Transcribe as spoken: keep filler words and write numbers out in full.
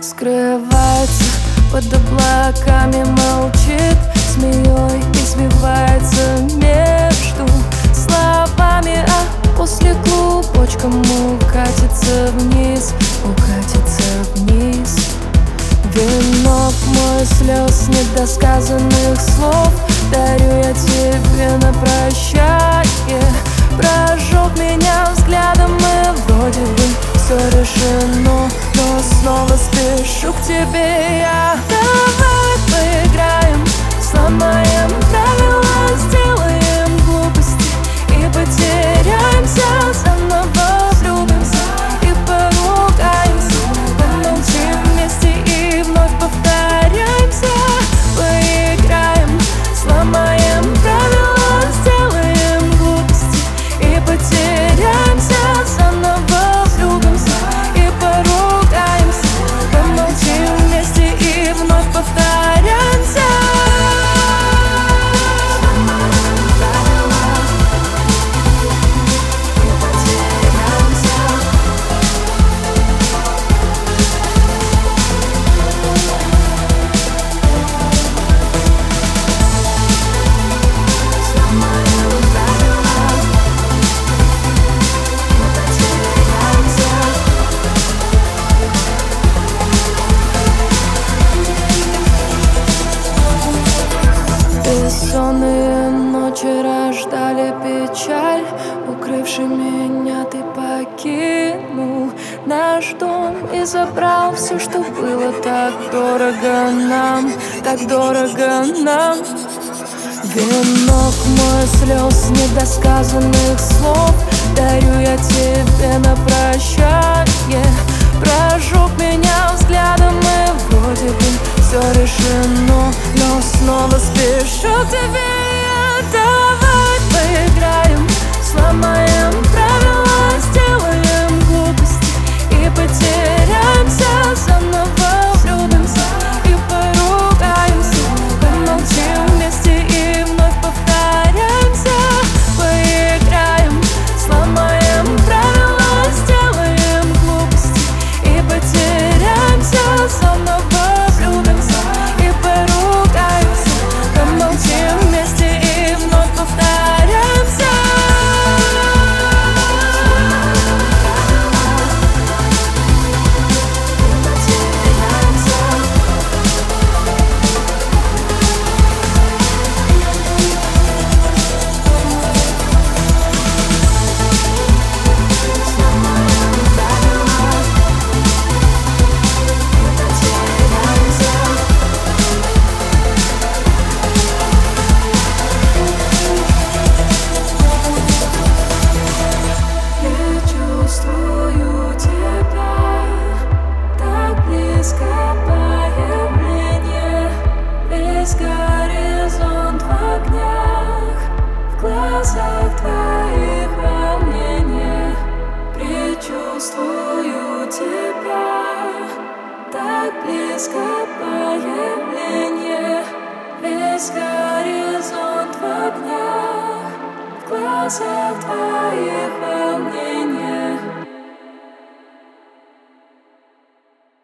скрывается под облаками, молчит, змеей извивается между словами, а после клубочком укатится вниз, укатится вниз. Венок мой слез, недосказанных слов дарю я тебе на прощание. Прожег меня взглядом, и вроде бы все решено, но снова спешу к тебе я. Давай поиграем, сломаем правила, сделаем глупости и потеряемся, заново влюбимся и поругаемся, помолчим вместе и вновь повторяемся. Поиграем, сломаем правила, сделаем глупости и потеряемся, заново влюбимся и поругаемся, помолчим вместе и вновь повторяемся. Бессонные ночи рождали печаль, укрывший меня ты покинул наш дом и забрал все, что было так дорого нам, так дорого нам. Венок мой слез, недосказанных слов дарю я тебе на прощание. Прожег меня взглядом, и вроде бы все решено, но снова спешу к тебе я. Давай поиграем, сломаем правила, сделаем глупости и потеряемся, заново влюбимся и поругаемся, помолчим вместе и вновь повторяемся. Поиграем, сломаем правила, сделаем глупости и потеряемся, заново влюбимся и поругаемся, помолчим вместе и вновь повторяемся. Чувствую тебя так близко, появление, весь горизонт в огнях, в глазах твоих волнение. Предчувствую тебя так близко, появление, весь горизонт в огнях, в глазах твоих